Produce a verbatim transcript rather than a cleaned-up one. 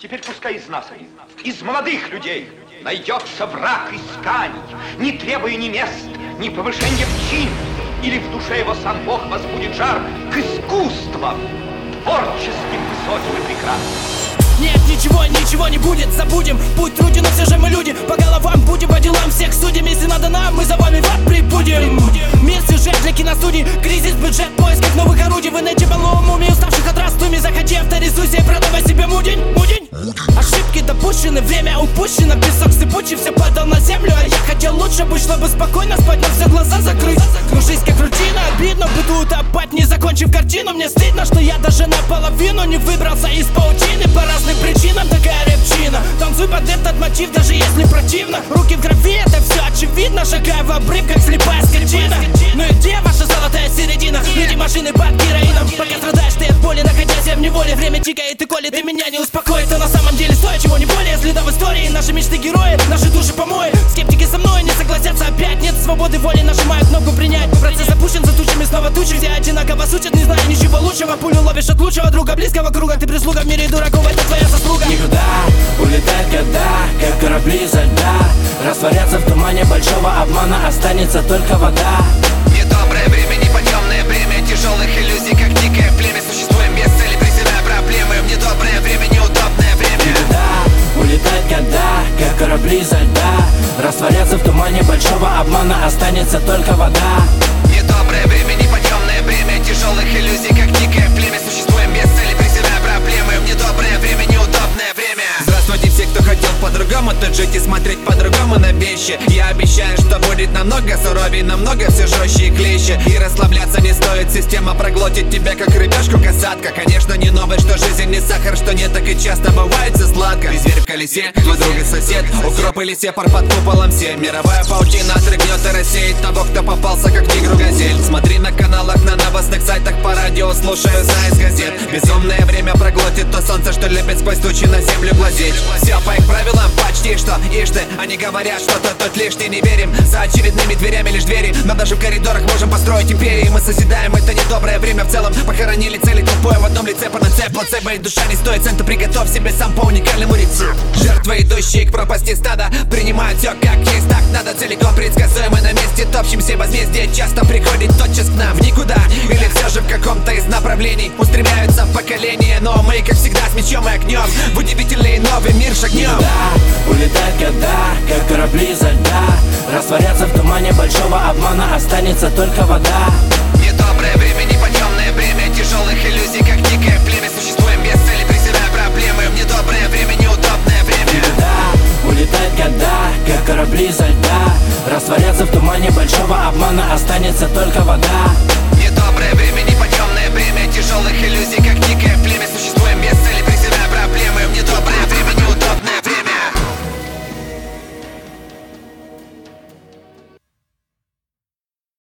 Теперь пускай из нас, из молодых людей, найдется враг исканий, не требуя ни мест, ни повышения в чин, или в душе его сам Бог возбудит жар к искусствам, творческим, высоким и прекрасным. Нет, ничего, ничего не будет, забудем путь труден, но все же мы люди. По головам будем, по делам всех судим. Если надо нам, мы за вами в ад прибудем. Мир, сюжет для киностудий, кризис, бюджет, поисков новых орудий. В инете полном уме, уставших от раздумий. Заходи, авторизуйся и продавай себе мудень, мудень. Ошибки допущены, время упущено. Песок сыпучий, все падал на землю. А я хотел лучше быть, чтобы спокойно спать, но все глаза закрыть. Ну жизнь как рутина, обидно, буду утопать, не закончив картину. Мне стыдно, что я даже наполовину не выбрался из паутины. По разным причинам такая репчина. Танцуй под этот мотив, даже если противно. Руки в крови, это все очевидно. Шагаю в обрыв, как слепая скотина. Ну и где ваша золотая середина? Люди, машины под героином. Пока страдаешь ты от боли, находясь в неволе. Время тикает и колет, и меня не успокоит. Но на самом деле стоит чего не более. Следа в истории, наши мечты герои, наши души помои. Скептики со мной не согласятся опять. Нет свободы воли, нажимают кнопку принять. Процесс запущен, за тучами снова тучи. Все одинаково сучат, не знаю ничего лучшего. Пулю ловишь от лучшего друга, близкого круга. Ты прислуга в мире дураков, это твоя заслуга. Никуда улетают года, как корабли изо льда. Растворятся в тумане большого обмана, останется только вода. Недоброе время, неподъемное время тяжелых иллюзий, как дикое племя. Существуем без цели, презирая проблемы. В недоброе время, неудобное время. Никуда улетают года, как корабли изо льда. Растворятся в тумане большого обмана, останется только вода. Недоброе время, неподъемное время тяжелых иллюзий, как дикое племя. Существуем без цели, презирая проблемы. В недоброе время, неудобное время. Здравствуйте все, кто хотел по-другому тут жить и смотреть по-другому на вещи. Я обещаю, что будет намного суровее, намного все жестче и клеще. И расслабляться не стоит, система проглотит тебя, как рыбешку касатка. Конечно, не новость, что жизнь не сахар, что не так и часто бывает все сладко. Ты зверь в колесе, твой друг и сосед, укроп или сепар под куполом все. Мировая паутина отрыгнет и рассеет того, кто попался, как тигру газель. Смотри на каналах, на новостных сайтах, по радио слушаю за из газет. Безумное время проглотит то солнце, что любит сквозь тучи на землю глазеть. Все по их правилам, почти что ишь-ты. Они говорят, что-то тут лишний, не верим. За очередными дверями лишь двери, но даже в коридорах можем построить империи. Мы созидаем это недоброе время в целом. Похоронили цели толпой в одном лице, панацея, плацебо и душа не стоит цента. Приготовь себе сам по уникальному рецепту. Жертвы, идущие к пропасти стада, принимают все как есть, так надо. Целиком предсказуемо на месте топчемся. Возмездие часто приходит тотчас к нам в никуда. Или все же в каком-то из направлений устремляются поколения. Но мы, как всегда, с мечом и огнем в удивительный новый мир шагнем. Никуда улетают года, как корабли изо льда. Растворятся в тумане большого обмана, останется только вода. Недоброе время, неподъемное время тяжелых иллюзий, как дикое племя. Существуем без цели, презирая проблемы. В недоброе время, неудобное время. Никуда улетают года, как корабли изо льда. Растворятся в тумане большого обмана, останется только вода. Недоброе время.